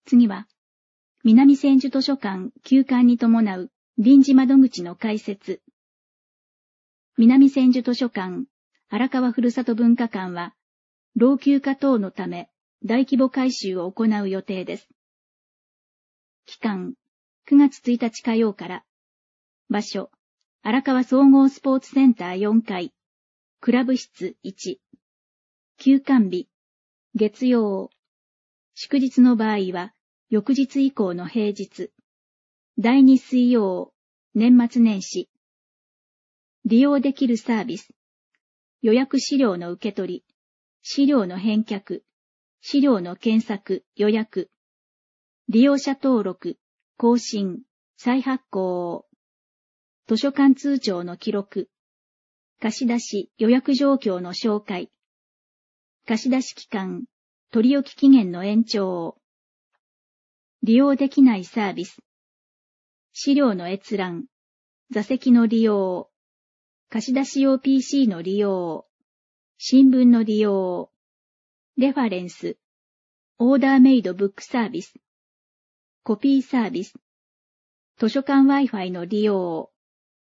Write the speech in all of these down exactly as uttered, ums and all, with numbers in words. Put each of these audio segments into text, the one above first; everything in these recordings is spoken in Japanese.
次は、南千住図書館休館に伴う臨時窓口の開設。南千住図書館荒川ふるさと文化館は、老朽化等のため大規模改修を行う予定です。期間、くがつついたち火曜から。場所、荒川総合スポーツセンターよんかい、クラブ室いち。休館日、月曜。祝日の場合は、翌日以降の平日。だいに水曜、年末年始。利用できるサービス。予約資料の受け取り、資料の返却、資料の検索、予約。利用者登録、更新、再発行。図書館通帳の記録。貸し出し、予約状況の紹介。貸し出し期間、取り置き期限の延長。利用できないサービス。資料の閲覧。座席の利用。貸し出し用 ピーシー の利用。新聞の利用。レファレンス。オーダーメイドブックサービス。コピーサービス。図書館 Wi-Fi の利用。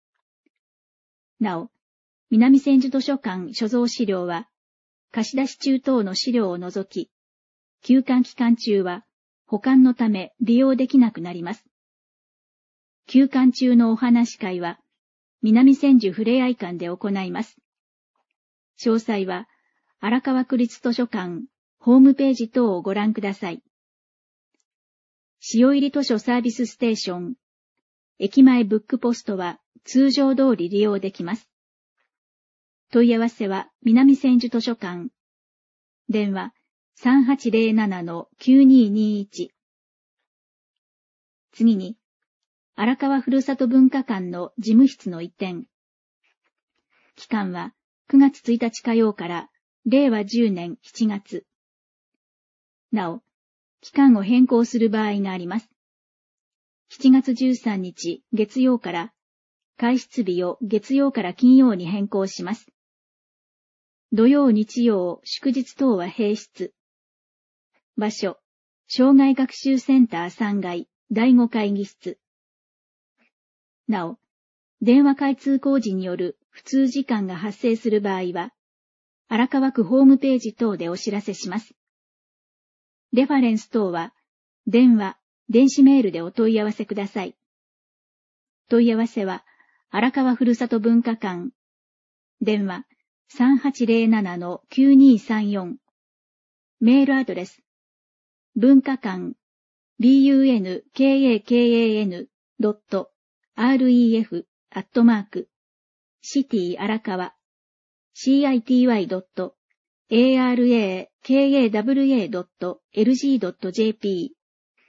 なお、南千住図書館所蔵資料は、貸し出し中等の資料を除き、休館期間中は保管のため利用できなくなります。休館中のお話し会は、南千住ふれあい館で行います。詳細は、荒川区立図書館ホームページ等をご覧ください。塩入り図書サービスステーション、駅前ブックポストは通常通り利用できます。問い合わせは南千住図書館。電話 さんはちゼロななのきゅうにーにーいち。次に、荒川ふるさと文化館の事務室の移転。期間はくがつついたち火曜かられいわじゅうねんしちがつ。なお、期間を変更する場合があります。しちがつじゅうさんにち月曜から開室日を月曜から金曜に変更します。土曜日曜祝日等は併設。場所、障害学習センターさんがいだいご会議室。なお、電話開通工事による不通時間が発生する場合は、荒川区ホームページ等でお知らせします。レファレンス等は、電話、電子メールでお問い合わせください。問い合わせは、荒川ふるさと文化館。電話、さんはちゼロななのきゅうにーさんよん。メールアドレス、文化館、ブンカン ドット アールイーエフ アットマーク、シティ荒川、シティ ドット アールエーケーエーダブリューエー ドット エルジー ドット ジェーピー。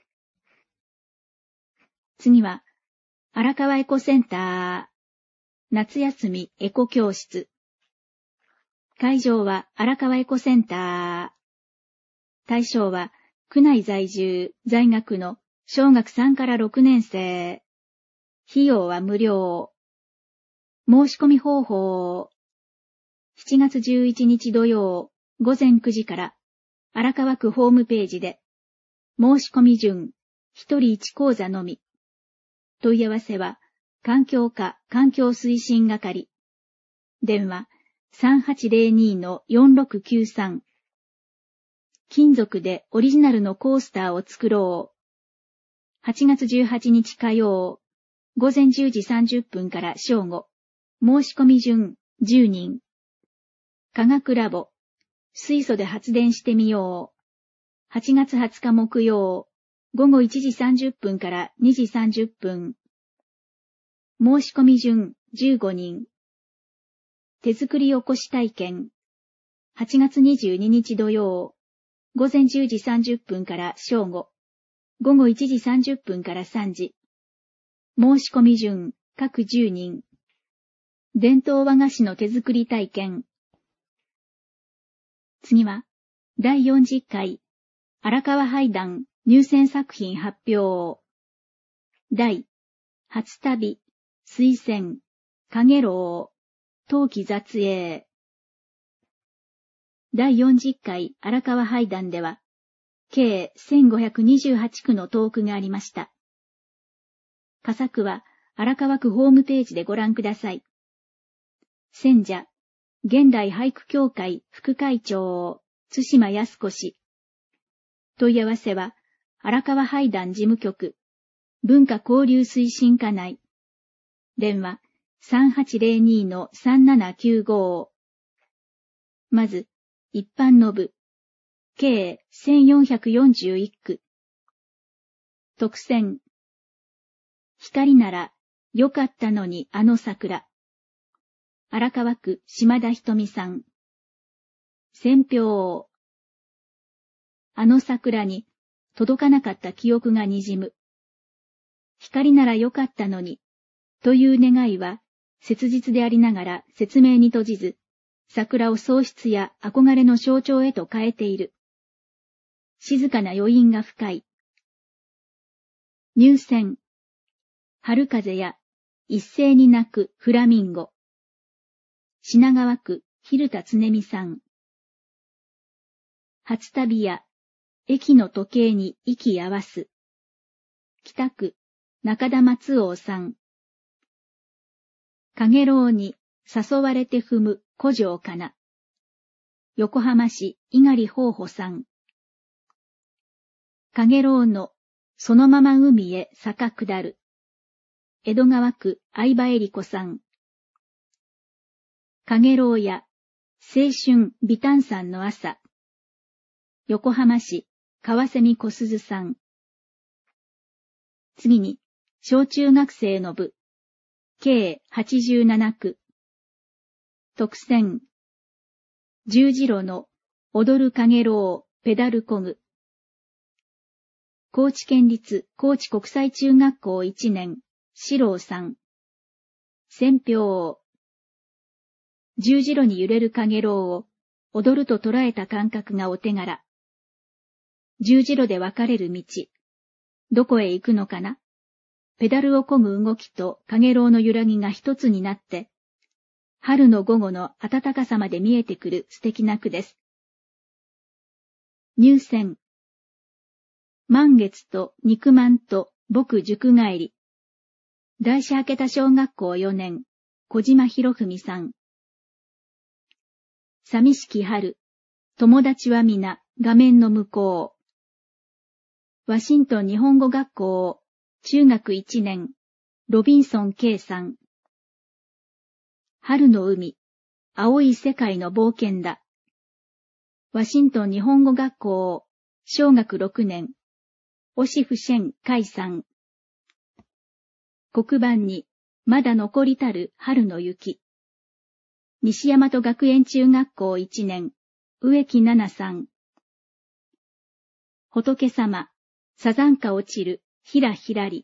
次は、荒川エコセンター、夏休みエコ教室。会場は荒川エコセンター。対象は、区内在住、在学の小学さんからろくねん生。費用は無料。申し込み方法。しちがつじゅういちにち土曜、午前くじから荒川区ホームページで、申し込み順、ひとりいち講座のみ。問い合わせは、環境課環境推進係。電話、さんはちゼロにのよんろくきゅうさん。金属でオリジナルのコースターを作ろう。はちがつじゅうはちにち火曜、午前じゅうじさんじゅっぷんから正午。申し込み順、じゅうにん。科学ラボ。水素で発電してみよう。はちがつはつか木曜、午後いちじさんじゅっぷんからにじさんじゅっぷん。申し込み順、じゅうごにん。手作りおこし体験。はちがつにじゅうににち土曜、午前じゅうじさんじゅっぷんから正午。午後いちじさんじゅっぷんからさんじ。申し込み順、各じゅうにん。伝統和菓子の手作り体験。次は、だいよんじゅっかい、荒川俳壇入選作品発表。題、初旅、推薦、かげろう、冬季雑影。だいよんじゅっかい荒川俳壇では、 計せんごひゃくにじゅうはちくの投句がありました。佳作は荒川区ホームページでご覧ください。選者、現代俳句協会副会長、津島康子氏。問い合わせは、荒川俳壇事務局、文化交流推進課内。電話、さんはちゼロにのさんななきゅうご。まず、一般の部、計せんよんひゃくよんじゅういっく。特選、光なら、よかったのにあの桜。荒川区島田ひとみさん。選評。あの桜に届かなかった記憶がにじむ。光ならよかったのに、という願いは切実でありながら説明に閉じず、桜を喪失や憧れの象徴へと変えている。静かな余韻が深い。入選。春風や一斉に鳴くフラミンゴ。品川区蛭田恒美さん。初旅や駅の時計に息合わす。北区中田松王さん。かげろうに誘われて踏む古城かな。横浜市猪狩芳穂さん。かげろうのそのまま海へ坂下る。江戸川区相葉恵里子さん。かげろうや青春美丹山の朝。横浜市川蝉小鈴さん。次に、小中学生の部、計はちじゅうななく。特選、十字路の踊るかげろうペダルこぐ。高知県立高知国際中学校いちねん、四郎さん。選評。十字路に揺れるかげろうを踊ると捉えた感覚がお手柄。十字路で分かれる道。どこへ行くのかな？ペダルを漕ぐ動きとかげろうの揺らぎが一つになって、春の午後の暖かさまで見えてくる素敵な句です。入選。満月と肉まんと僕塾帰り。大師明田小学校よねん、小島博文さん。寂しき春、友達は皆画面の向こう。ワシントン日本語学校中学いちねん、ロビンソン K さん。春の海、青い世界の冒険だ。ワシントン日本語学校小学ろくねん、オシフシェン カイさん。黒板にまだ残りたる春の雪。西大和学園中学校いちねん、植木奈々さん。仏様、サザンカ落ちる、ひらひらり。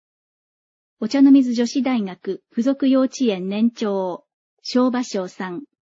お茶の水女子大学附属幼稚園年長、小芭蕉さん。